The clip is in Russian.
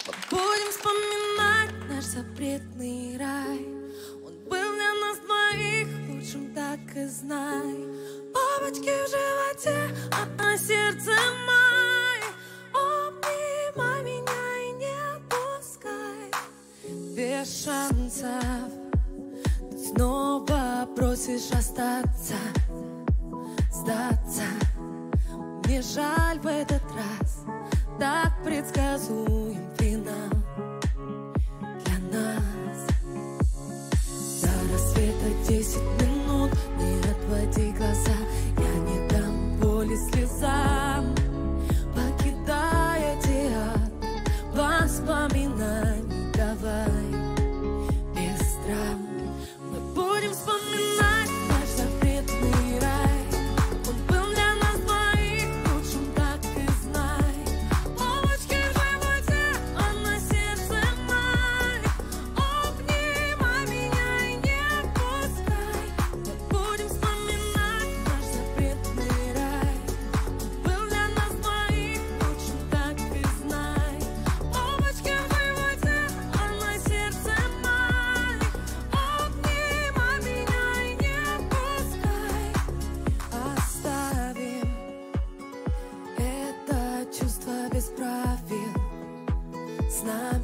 Будем вспоминать наш запретный рай. Он был для нас двоих лучшим, так и знай. Бабочки в животе, а на сердце май. Обнимай меня и не отпускай. Без шансов ты снова просишь остаться, сдаться. Мне жаль в этот раз, так предсказуем финал для нас. До рассвета 10 минут, не отводи глаза. Я не дам воли слезам, покидая театр воспоминаний. Давай без драм. Мы будем вспоминать наш запретный рай. Он был для нас двоих лучшим, так и знай. Бабочки в животе, а на сердце май. Обнимай меня и не отпускай. Мы будем вспоминать наш запретный рай. Он был для нас двоих лучшим, так и знай. Бабочки в животе, а на сердце май. Обнимай меня и не отпускай. Оставим это чувство без правил с нами.